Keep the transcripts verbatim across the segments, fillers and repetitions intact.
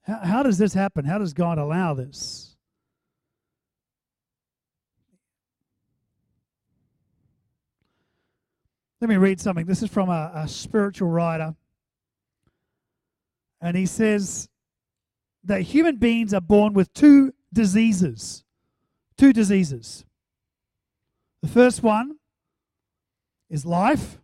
How, how does this happen? How does God allow this? Let me read something. This is from a, a spiritual writer. And he says that human beings are born with two diseases. Two diseases. The first one is life,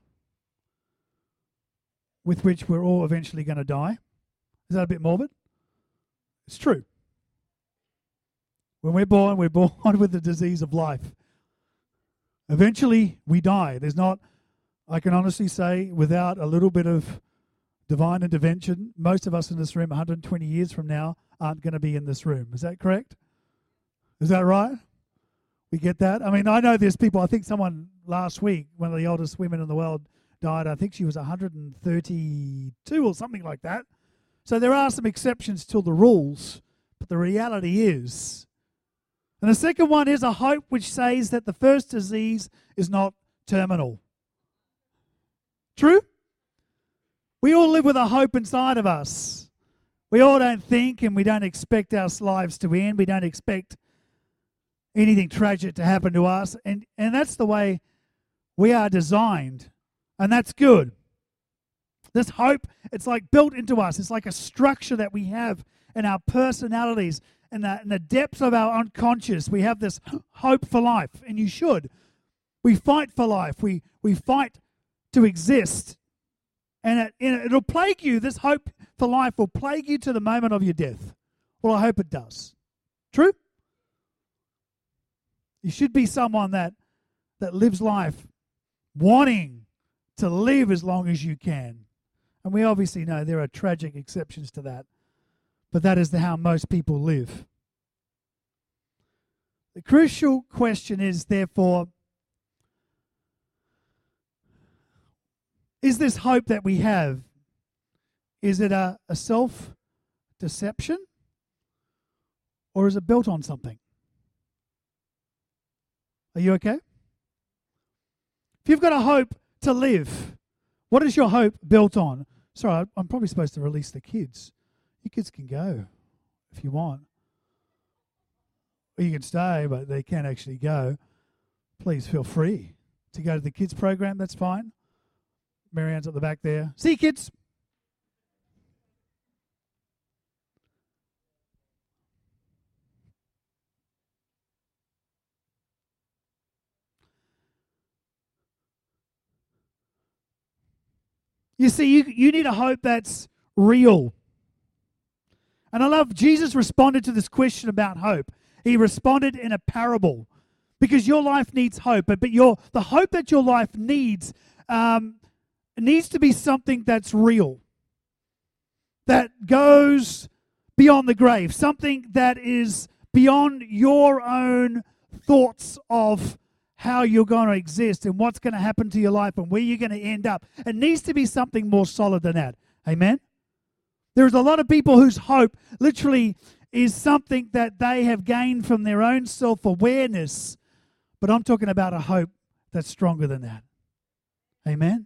with which we're all eventually going to die. Is that a bit morbid? It's true. When we're born, we're born with the disease of life. Eventually, we die. There's not, I can honestly say, without a little bit of divine intervention, most of us in this room one hundred twenty years from now aren't going to be in this room. Is that correct? Is that right? We get that? I mean, I know there's people, I think someone last week, one of the oldest women in the world died. I think she was one hundred thirty-two or something like that. So there are some exceptions to the rules, but the reality is. And the second one is a hope which says that the first disease is not terminal. True? We all live with a hope inside of us. We all don't think and we don't expect our lives to end. We don't expect anything tragic to happen to us. And, and that's the way we are designed. And that's good. This hope, it's like built into us. It's like a structure that we have in our personalities, in the, in the depths of our unconscious. We have this hope for life, and you should. We fight for life. We, we fight to exist. And it, it'll plague you. This hope for life will plague you to the moment of your death. Well, I hope it does. True? You should be someone that, that lives life wanting to live as long as you can. And we obviously know there are tragic exceptions to that. But that is the, how most people live. The crucial question is, therefore, is this hope that we have, is it a, a self-deception? Or is it built on something? Are you okay? If you've got a hope to live, what is your hope built on? Sorry, I'm probably supposed to release the kids. You kids can go if you want. Or you can stay, but they can't actually go. Please feel free to go to the kids program. That's fine. Marianne's at the back there. See you, kids. You see, you, you need a hope that's real. And I love Jesus responded to this question about hope. He responded in a parable, because your life needs hope, but, but your the hope that your life needs um, needs to be something that's real, that goes beyond the grave, something that is beyond your own thoughts of how you're going to exist and what's going to happen to your life and where you're going to end up. It needs to be something more solid than that. Amen? There's a lot of people whose hope literally is something that they have gained from their own self-awareness, but I'm talking about a hope that's stronger than that. Amen?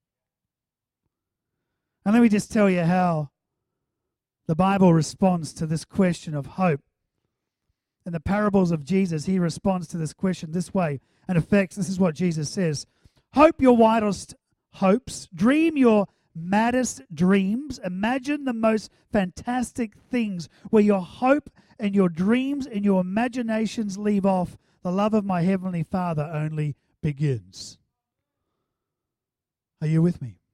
And let me just tell you how the Bible responds to this question of hope. In the parables of Jesus, he responds to this question this way. In effect, this is what Jesus says. Hope your wildest hopes. Dream your maddest dreams. Imagine the most fantastic things where your hope and your dreams and your imaginations leave off. The love of my heavenly Father only begins. Are you with me?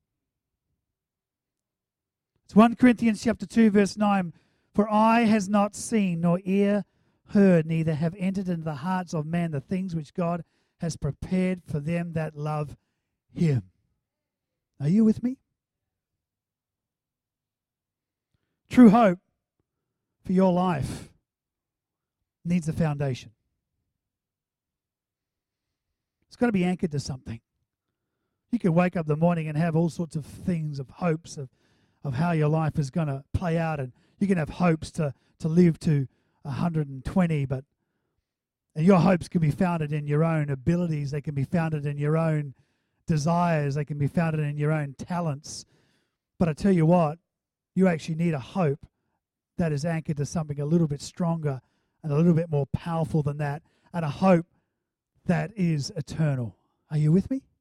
It's First Corinthians chapter two, verse nine. For eye has not seen, nor ear heard, neither have entered into the hearts of man the things which God has prepared for them that love him. Are you with me? True hope for your life needs a foundation. It's got to be anchored to something. You can wake up in the morning and have all sorts of things, of hopes of, of how your life is going to play out, and you can have hopes to, to live to one hundred twenty, but and your hopes can be founded in your own abilities. They can be founded in your own desires. They can be founded in your own talents. But I tell you what, you actually need a hope that is anchored to something a little bit stronger and a little bit more powerful than that, and a hope that is eternal. Are you with me?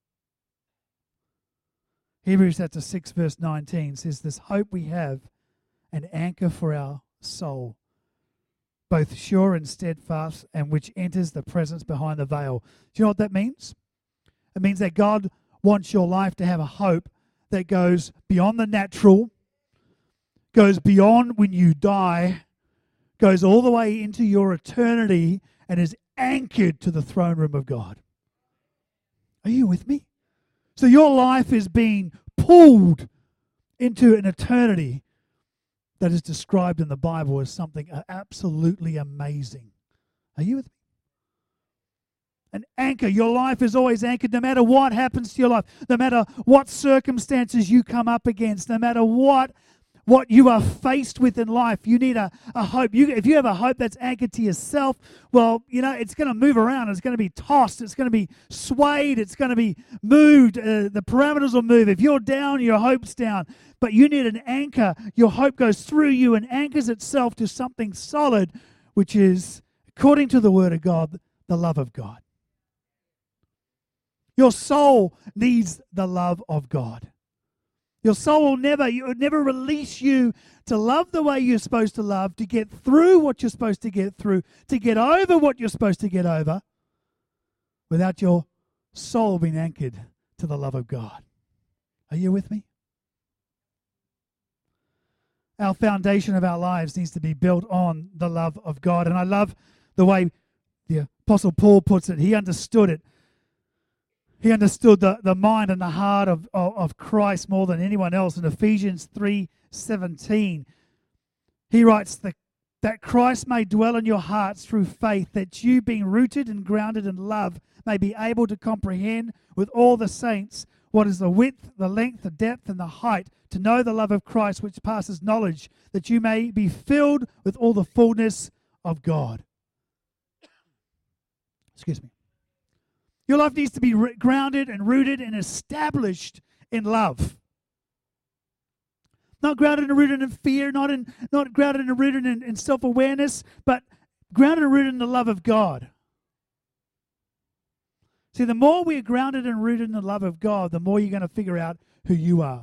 Hebrews chapter six verse nineteen says, this hope we have, an anchor for our soul, both sure and steadfast, and which enters the presence behind the veil. Do you know what that means? It means that God wants your life to have a hope that goes beyond the natural, goes beyond when you die, goes all the way into your eternity, and is anchored to the throne room of God. Are you with me? So your life is being pulled into an eternity that is described in the Bible as something absolutely amazing. Are you with me? An anchor. Your life is always anchored no matter what happens to your life, no matter what circumstances you come up against, no matter what what you are faced with in life. You need a, a hope. You, if you have a hope that's anchored to yourself, well, you know, it's going to move around. It's going to be tossed. It's going to be swayed. It's going to be moved. Uh, the parameters will move. If you're down, your hope's down. But you need an anchor. Your hope goes through you and anchors itself to something solid, which is, according to the Word of God, the love of God. Your soul needs the love of God. Your soul will never, it will never release you to love the way you're supposed to love, to get through what you're supposed to get through, to get over what you're supposed to get over, without your soul being anchored to the love of God. Are you with me? Our foundation of our lives needs to be built on the love of God. And I love the way the Apostle Paul puts it. He understood it. He understood the, the mind and the heart of, of, of Christ more than anyone else. In Ephesians three seventeen, he writes that, that Christ may dwell in your hearts through faith, that you, being rooted and grounded in love, may be able to comprehend with all the saints what is the width, the length, the depth, and the height, to know the love of Christ which passes knowledge, that you may be filled with all the fullness of God. Excuse me. Your life needs to be re- grounded and rooted and established in love. Not grounded and rooted in fear, not in not grounded and rooted in, in self-awareness, but grounded and rooted in the love of God. See, the more we're grounded and rooted in the love of God, the more you're going to figure out who you are.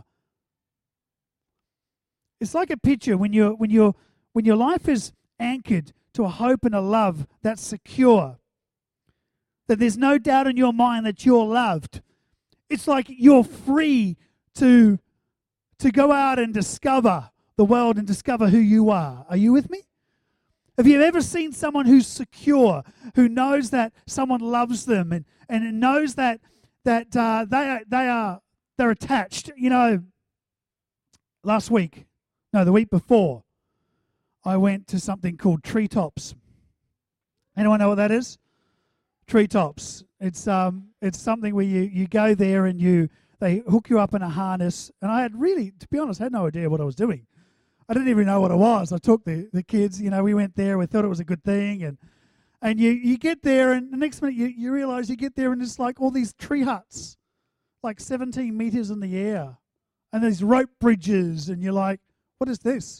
It's like a picture when you're when you're when your life is anchored to a hope and a love that's secure, that there's no doubt in your mind that you're loved. It's like you're free to, to go out and discover the world and discover who you are. Are you with me? Have you ever seen someone who's secure, who knows that someone loves them and, and knows that that uh, they are, they are they're attached? You know, last week, no, the week before, I went to something called Treetops. Anyone know what that is? Treetops. It's um, it's something where you, you go there and you they hook you up in a harness. And I had really, to be honest, I had no idea what I was doing. I didn't even know what it was. I took the, the kids, you know, we went there. We thought it was a good thing. And and you, you get there, and the next minute you, you realize you get there and it's like all these tree huts, like seventeen meters in the air. And these rope bridges. And you're like, what is this?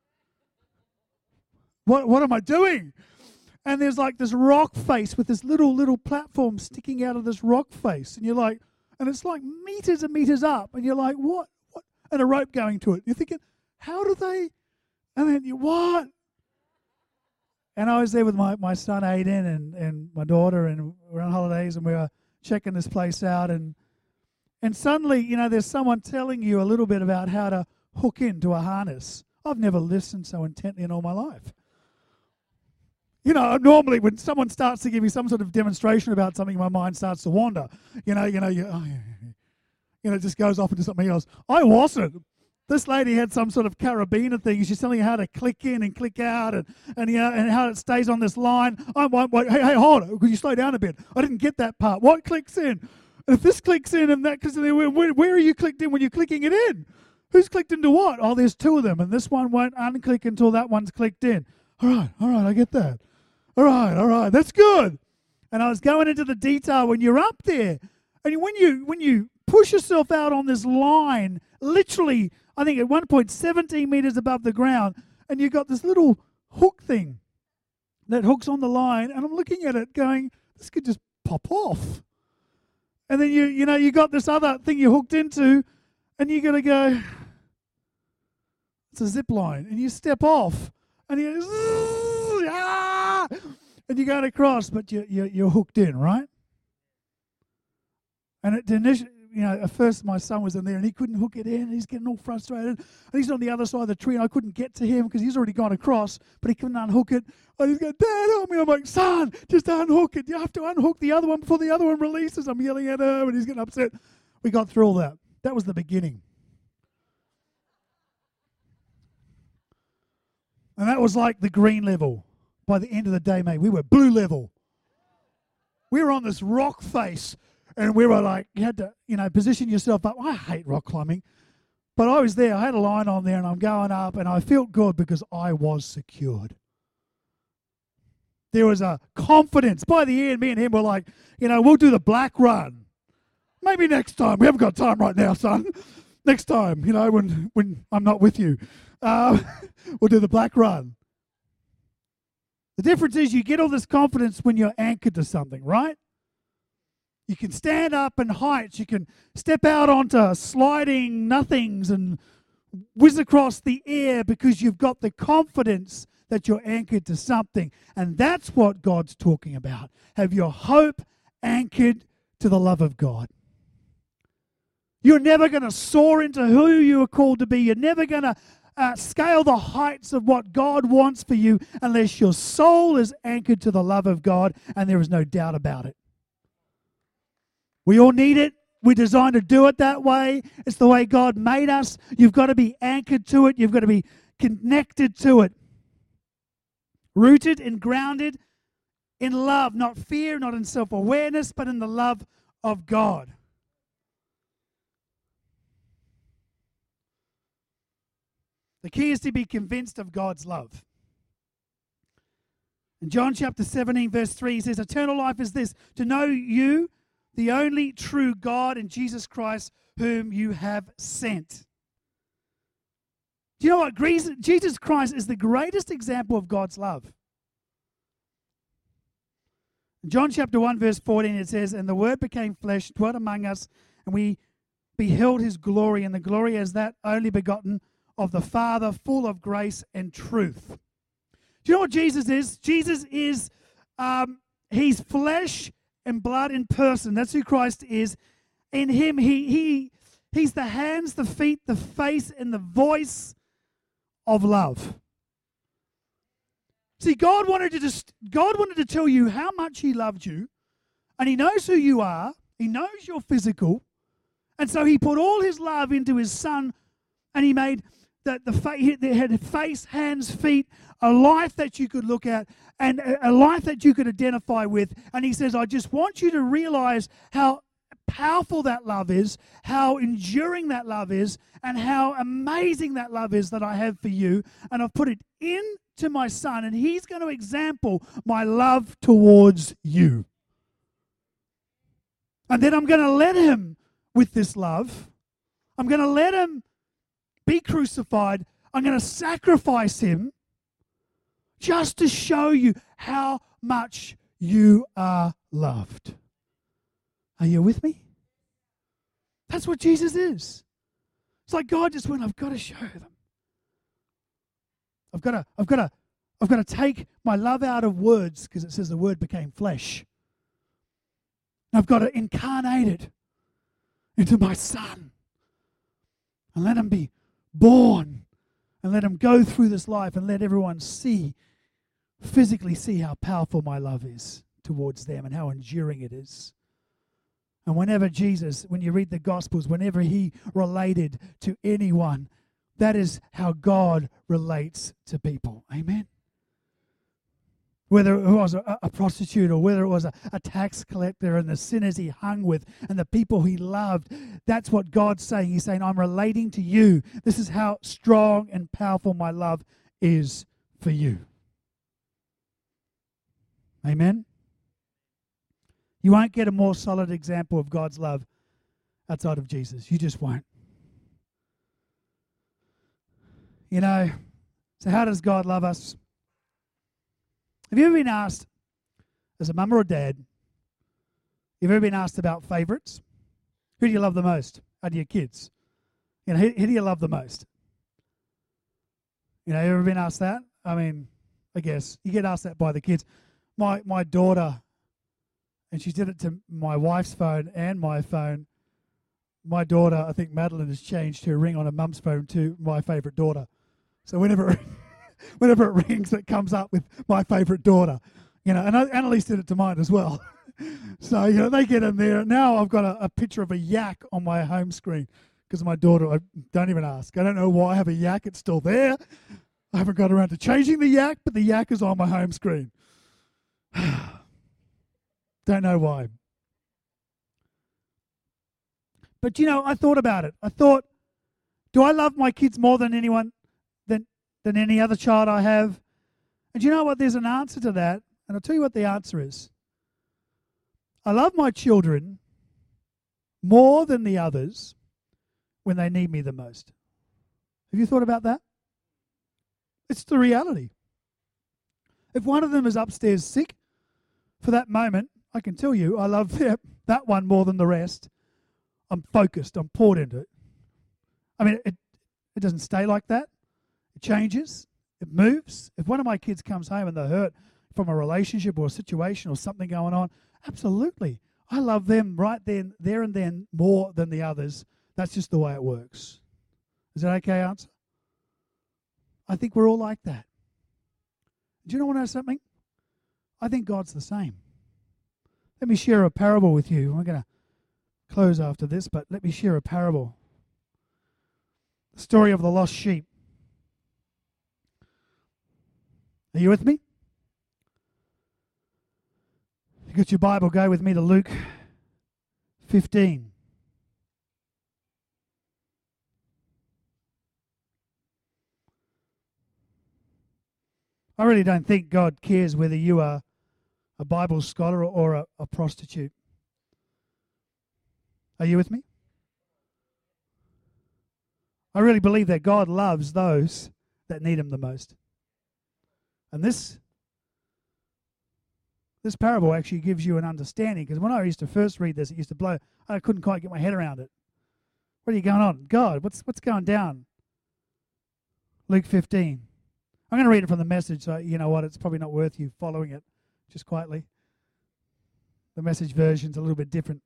What What am I doing? And there's like this rock face with this little, little platform sticking out of this rock face. And you're like, and it's like meters and meters up. And you're like, what? What? And a rope going to it. You're thinking, how do they? And then you, what? And I was there with my, my son Aiden and, and my daughter, and we're on holidays, and we were checking this place out. And and suddenly, you know, there's someone telling you a little bit about how to hook into a harness. I've never listened so intently in all my life. You know, normally when someone starts to give me some sort of demonstration about something, my mind starts to wander. You know, you know, you, oh, yeah, yeah. you know, it just goes off into something else. I wasn't. This lady had some sort of carabiner thing. She's telling you how to click in and click out, and and you know, and how it stays on this line. I won't wait. Hey, hey, hold on. Could you slow down a bit? I didn't get that part. What clicks in? And if this clicks in and that, because where, where are you clicked in when you're clicking it in? Who's clicked into what? Oh, there's two of them, and this one won't unclick until that one's clicked in. All right, all right, I get that. All right, all right, that's good. And I was going into the detail when you're up there, and when you when you push yourself out on this line, literally, I think at one point seventeen meters above the ground, and you've got this little hook thing that hooks on the line, and I'm looking at it going, this could just pop off. And then you you know, you got this other thing you're hooked into, and you're going to go, it's a zip line, and you step off, and you ah, and you're going across, but you, you, you're hooked in, right? And it initially, you know, at first my son was in there and he couldn't hook it in, and he's getting all frustrated. And he's on the other side of the tree, and I couldn't get to him because he's already gone across, but he couldn't unhook it. And he's going, Dad, help me. I'm like, son, just unhook it. You have to unhook the other one before the other one releases. I'm yelling at him, and he's getting upset. We got through all that. That was the beginning. And that was like the green level. By the end of the day, mate, we were blue level. We were on this rock face. And we were like, you had to, you know, position yourself up. I hate rock climbing. But I was there. I had a line on there, and I'm going up, and I felt good because I was secured. There was a confidence. By the end, me and him were like, you know, we'll do the black run. Maybe next time. We haven't got time right now, son. Next time, you know, when, when I'm not with you. Uh, we'll do the black run. The difference is you get all this confidence when you're anchored to something, right? You can stand up in heights. You can step out onto sliding nothings and whiz across the air because you've got the confidence that you're anchored to something. And that's what God's talking about. Have your hope anchored to the love of God. You're never going to soar into who you are called to be. You're never going to uh, scale the heights of what God wants for you unless your soul is anchored to the love of God, and there is no doubt about it. We all need it. We're designed to do it that way. It's the way God made us. You've got to be anchored to it. You've got to be connected to it. Rooted and grounded in love, not fear, not in self-awareness, but in the love of God. The key is to be convinced of God's love. In John chapter seventeen, verse three, he says, eternal life is this, to know you, the only true God, and Jesus Christ, whom you have sent. Do you know what? Jesus Christ is the greatest example of God's love. In John chapter one, verse fourteen, it says, and the Word became flesh, dwelt among us, and we beheld his glory, and the glory as that only begotten of the Father, full of grace and truth. Do you know what Jesus is? Jesus is, um, he's flesh and blood in person. That's who Christ is. In him, he he he's the hands, the feet, the face, and the voice of love. See, God wanted to just God wanted to tell you how much he loved you, and he knows who you are. He knows you're physical, and so he put all his love into his Son, and he made that the fa- they had face, hands, feet, a life that you could look at, and a, a life that you could identify with. And he says, I just want you to realize how powerful that love is, how enduring that love is, and how amazing that love is that I have for you. And I've put it into my Son, and he's going to example my love towards you. And then I'm going to let him, with this love, I'm going to let him be crucified. I'm going to sacrifice him just to show you how much you are loved. Are you with me? That's what Jesus is. It's like God just went, I've got to show them. I've got to, I've got to, I've got to take my love out of words, because it says the Word became flesh. And I've got to incarnate it into my Son and let him be born, and let him go through this life, and let everyone see, physically see how powerful my love is towards them and how enduring it is. And whenever Jesus, when you read the Gospels, whenever he related to anyone, that is how God relates to people. Amen? Whether it was a, a prostitute, or whether it was a, a tax collector, and the sinners he hung with and the people he loved, that's what God's saying. He's saying, I'm relating to you. This is how strong and powerful my love is for you. Amen? You won't get a more solid example of God's love outside of Jesus. You just won't. You know, So how does God love us? Have you ever been asked, as a mum or a dad, you've ever been asked about favourites? Who do you love the most out of your kids? You know, who, who do you love the most? You know, you ever been asked that? I mean, I guess you get asked that by the kids. My my daughter, and she did it to my wife's phone and my phone. My daughter, I think Madeline, has changed her ring on her mum's phone to my favourite daughter. So whenever it, whenever it rings, it comes up with my favourite daughter. You know, and Annalise did it to mine as well. So, you know, they get in there. Now I've got a, a picture of a yak on my home screen because my daughter, I don't even ask. I don't know why I have a yak. It's still there. I haven't got around to changing the yak, but the yak is on my home screen. Don't know why. But, you know, I thought about it. I thought, do I love my kids more than anyone, than, than any other child I have? And you know what? There's an answer to that. And I'll tell you what the answer is. I love my children more than the others when they need me the most. Have you thought about that? It's the reality. If one of them is upstairs sick, for that moment, I can tell you I love that, that one more than the rest. I'm focused. I'm poured into it. I mean, it, it doesn't stay like that. It changes. It moves. If one of my kids comes home and they're hurt from a relationship or a situation or something going on, absolutely. I love them right then, there and then more than the others. That's just the way it works. Is that okay answer? I think we're all like that. Do you know what I know something? I think God's the same. Let me share a parable with you. I'm going to close after this, but let me share a parable. The story of the lost sheep. Are you with me? If you got your Bible, go with me to Luke fifteen. I really don't think God cares whether you are a Bible scholar or a, a prostitute. Are you with me? I really believe that God loves those that need Him the most. And this, this parable actually gives you an understanding, because when I used to first read this, it used to blow. I couldn't quite get my head around it. What are you going on? God, what's what's going down? Luke fifteen. I'm going to read it from the Message, so you know what, it's probably not worth you following it just quietly. The Message version's a little bit different.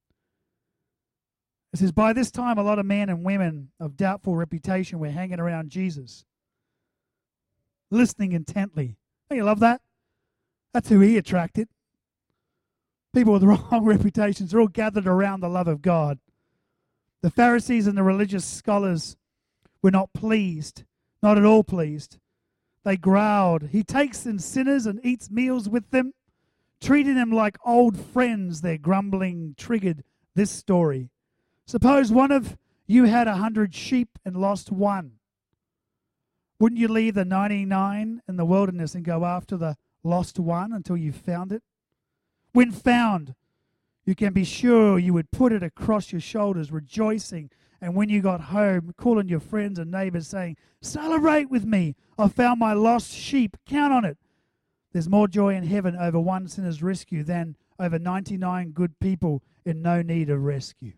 It says, by this time a lot of men and women of doubtful reputation were hanging around Jesus, listening intently. Don't you love that? That's who He attracted. People with wrong reputations are all gathered around the love of God. The Pharisees and the religious scholars were not pleased, not at all pleased. They growled, he takes in sinners and eats meals with them. Treating them like old friends, their grumbling triggered this story. Suppose one of you had a hundred sheep and lost one. Wouldn't you leave the ninety-nine in the wilderness and go after the lost one until you found it? When found, you can be sure you would put it across your shoulders, rejoicing. And when you got home, calling your friends and neighbors, saying, celebrate with me, I found my lost sheep, count on it. There's more joy in heaven over one sinner's rescue than over ninety-nine good people in no need of rescue.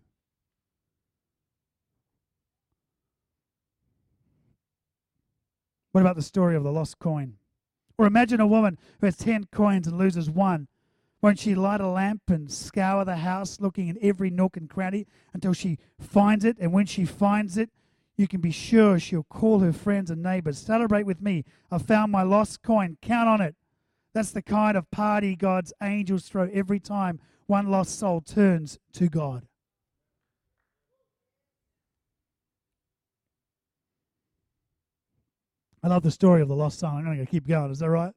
What about the story of the lost coin? Or imagine a woman who has ten coins and loses one. Won't she light a lamp and scour the house, looking in every nook and cranny until she finds it? And when she finds it, you can be sure she'll call her friends and neighbors. Celebrate with me. I found my lost coin. Count on it. That's the kind of party God's angels throw every time one lost soul turns to God. I love the story of the lost son. I'm going to keep going. Is that right?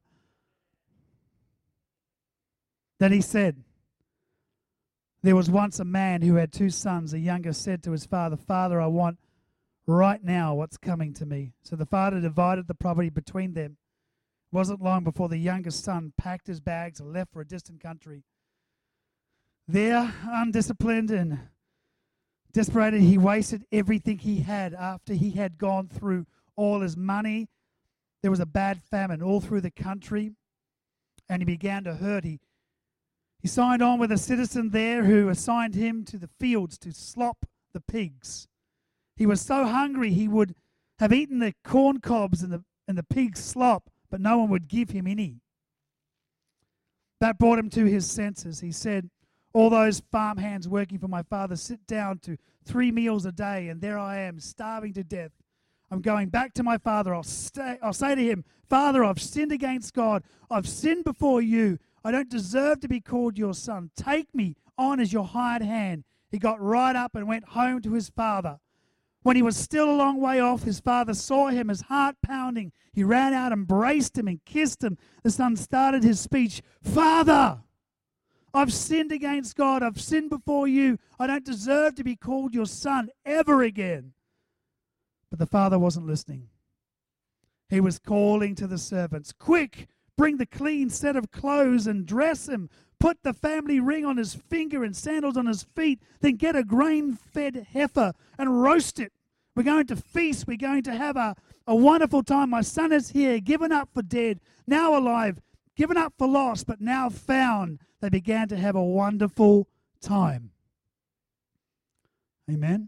Then he said, there was once a man who had two sons. The youngest said to his father, Father, I want right now what's coming to me. So the father divided the property between them. It wasn't long before the youngest son packed his bags and left for a distant country. There, undisciplined and desperate, he wasted everything he had after he had gone through all his money there was a bad famine all through the country, and he began to hurt. He, he signed on with a citizen there who assigned him to the fields to slop the pigs. He was so hungry he would have eaten the corn cobs and the, and the pig's slop, but no one would give him any. That brought him to his senses. He said, all those farmhands working for my father sit down to three meals a day, and there I am, starving to death. I'm going back to my father. I'll, stay, I'll say to him, Father, I've sinned against God. I've sinned before you. I don't deserve to be called your son. Take me on as your hired hand. He got right up and went home to his father. When he was still a long way off, his father saw him, his heart pounding. He ran out, embraced him, and kissed him. The son started his speech, Father, I've sinned against God. I've sinned before you. I don't deserve to be called your son ever again. But the father wasn't listening. He was calling to the servants, quick, bring the clean set of clothes and dress him. Put the family ring on his finger and sandals on his feet. Then get a grain-fed heifer and roast it. We're going to feast. We're going to have a, a wonderful time. My son is here, given up for dead, now alive, given up for lost, but now found. They began to have a wonderful time. Amen.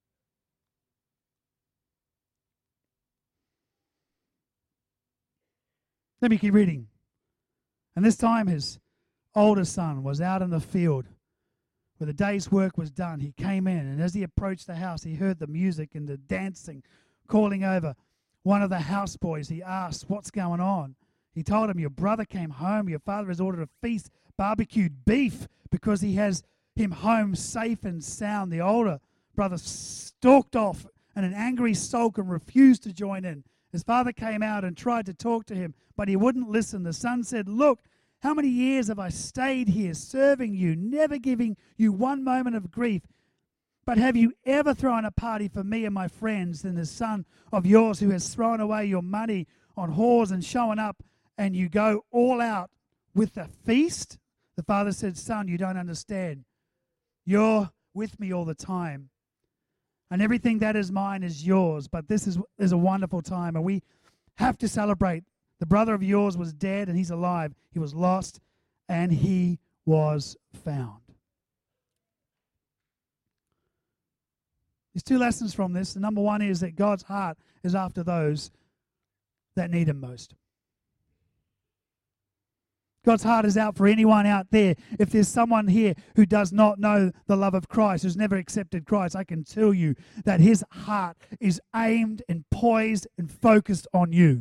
Let me keep reading. And this time his older son was out in the field where the day's work was done. He came in, and as he approached the house, he heard the music and the dancing. Calling over one of the houseboys, he asked, what's going on? He told him, your brother came home. Your father has ordered a feast, barbecued beef, because he has him home safe and sound. The older brother stalked off in an angry sulk and refused to join in. His father came out and tried to talk to him, but he wouldn't listen. The son said, look, how many years have I stayed here serving you, never giving you one moment of grief? But have you ever thrown a party for me and my friends? Then the son of yours who has thrown away your money on whores and showing up, and you go all out with a feast? The father said, son, you don't understand. You're with me all the time, and everything that is mine is yours. But this is, is a wonderful time, and we have to celebrate. The brother of yours was dead, and he's alive. He was lost, and he was found. There's two lessons from this. The number one is that God's heart is after those that need him most. God's heart is out for anyone out there. If there's someone here who does not know the love of Christ, who's never accepted Christ, I can tell you that his heart is aimed and poised and focused on you.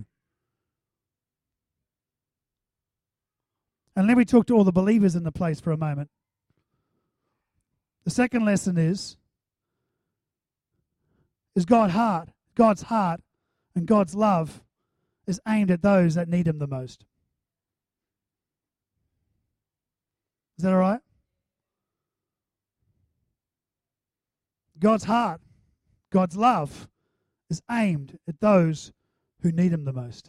And let me talk to all the believers in the place for a moment. The second lesson is, is God's heart, God's heart and God's love is aimed at those that need him the most. Is that all right? God's heart, God's love is aimed at those who need him the most.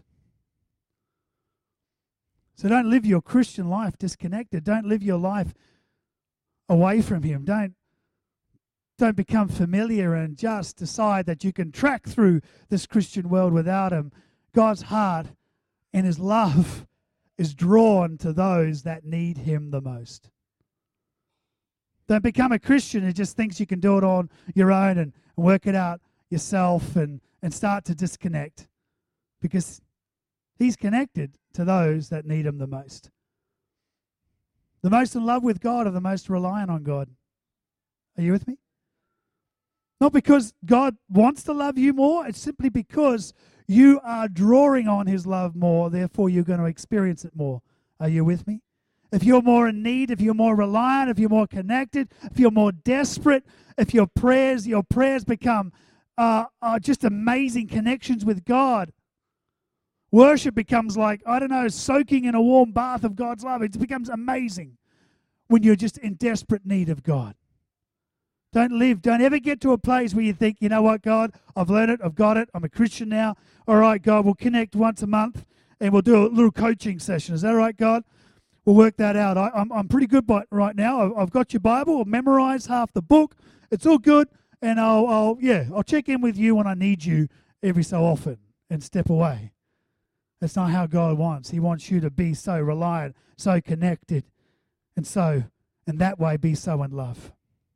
So don't live your Christian life disconnected. Don't live your life away from him. Don't, don't become familiar and just decide that you can track through this Christian world without him. God's heart and his love is drawn to those that need him the most. Don't become a Christian who just thinks you can do it on your own and work it out yourself and, and start to disconnect, because he's connected to those that need him the most. The most in love with God are the most reliant on God. Are you with me? Not because God wants to love you more, it's simply because you are drawing on his love more, therefore you're going to experience it more. Are you with me? If you're more in need, if you're more reliant, if you're more connected, if you're more desperate, if your prayers, your prayers become uh, uh, just amazing connections with God. Worship becomes like, I don't know, soaking in a warm bath of God's love. It becomes amazing when you're just in desperate need of God. Don't live, don't ever get to a place where you think, you know what, God, I've learned it, I've got it, I'm a Christian now. All right, God, we'll connect once a month and we'll do a little coaching session. Is that all right, God? We'll work that out. I, I'm, I'm pretty good by, right now. I've, I've got your Bible. I've memorized half the book. It's all good. And I'll, I'll, yeah, I'll check in with you when I need you every so often and step away. That's not how God wants. He wants you to be so reliant, so connected, and so, in that way, be so in love.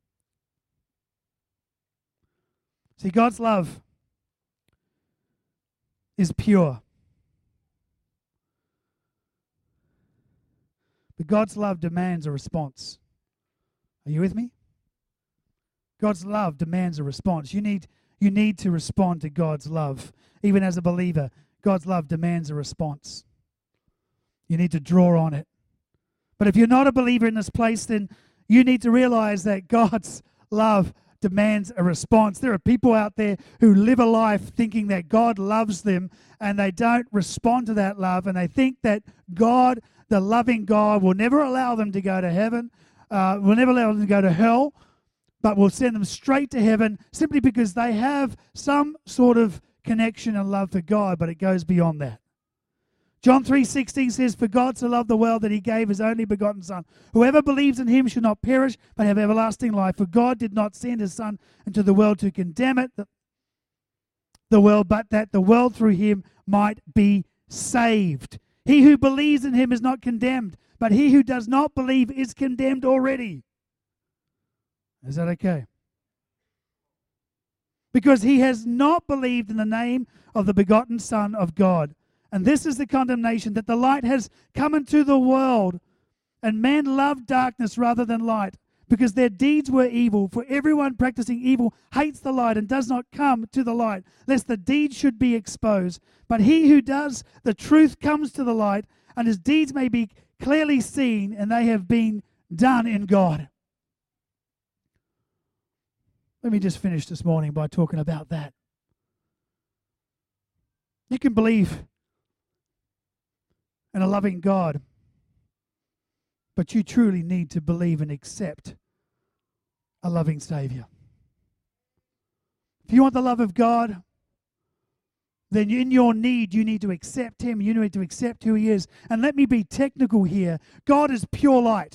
See, God's love is pure. But God's love demands a response. Are you with me? God's love demands a response. You need, you need to respond to God's love. Even as a believer, God's love demands a response. You need to draw on it. But if you're not a believer in this place, then you need to realize that God's love demands a response. There are people out there who live a life thinking that God loves them, and they don't respond to that love, and they think that God, the loving God, will never allow them to go to heaven, uh, will never allow them to go to hell, but will send them straight to heaven simply because they have some sort of connection and love for God, but it goes beyond that. John three sixteen says, "For God so loved the world that he gave his only begotten Son. Whoever believes in him shall not perish, but have everlasting life. For God did not send his Son into the world to condemn it, the, the world, but that the world through him might be saved. He who believes in him is not condemned, but he who does not believe is condemned already." Is that okay? Because he has not believed in the name of the begotten Son of God. And this is the condemnation, that the light has come into the world, and men loved darkness rather than light, because their deeds were evil. For everyone practicing evil hates the light and does not come to the light, lest the deeds should be exposed. But he who does the truth comes to the light, and his deeds may be clearly seen, and they have been done in God. Let me just finish this morning by talking about that. You can believe in a loving God, but you truly need to believe and accept a loving Savior. If you want the love of God, then in your need, you need to accept him. You need to accept who he is. And let me be technical here. God is pure light.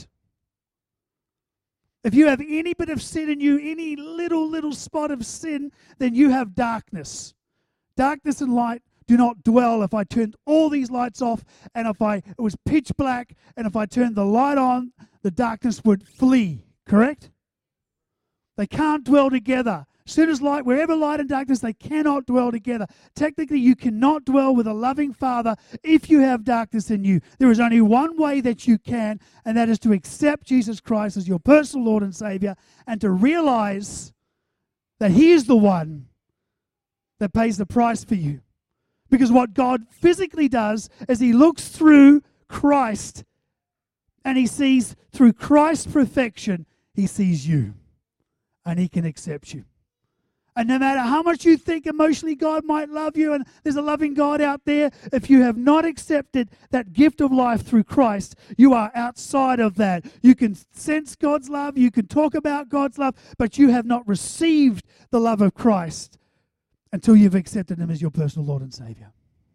If you have any bit of sin in you, any little, little spot of sin, then you have darkness. Darkness and light do not dwell. If I turned all these lights off, and if I it was pitch black, and if I turned the light on, the darkness would flee, correct? They can't dwell together. As soon as light, wherever light and darkness, they cannot dwell together. Technically, you cannot dwell with a loving Father if you have darkness in you. There is only one way that you can, and that is to accept Jesus Christ as your personal Lord and Savior, and to realize that he is the one that pays the price for you. Because what God physically does is he looks through Christ, and he sees through Christ's perfection, he sees you, and he can accept you. And no matter how much you think emotionally God might love you, and there's a loving God out there, if you have not accepted that gift of life through Christ, you are outside of that. You can sense God's love, you can talk about God's love, but you have not received the love of Christ until you've accepted him as your personal Lord and Savior.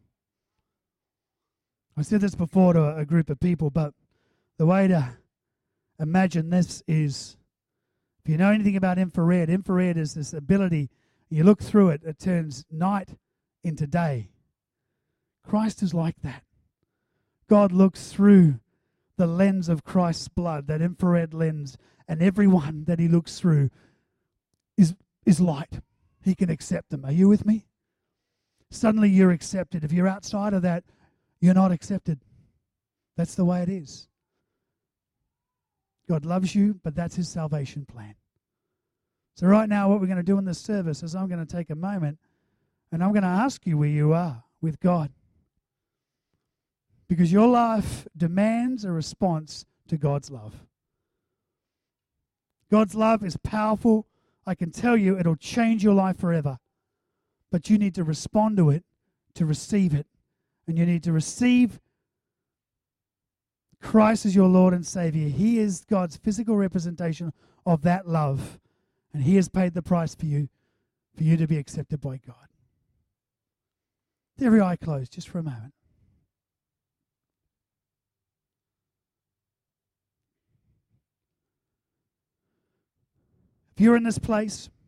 I said this before to a group of people, but the way to imagine this is, if you know anything about infrared, infrared is this ability, you look through it, it turns night into day. Christ is like that. God looks through the lens of Christ's blood, that infrared lens, and everyone that he looks through is, is light. He can accept them. Are you with me? Suddenly you're accepted. If you're outside of that, you're not accepted. That's the way it is. God loves you, but that's his salvation plan. So right now what we're going to do in this service is I'm going to take a moment and I'm going to ask you where you are with God. Because your life demands a response to God's love. God's love is powerful. I can tell you it'll change your life forever. But you need to respond to it, to receive it. And you need to receive Christ as your Lord and Savior. He is God's physical representation of that love. And he has paid the price for you, for you to be accepted by God. With every eye closed, just for a moment. If you're in this place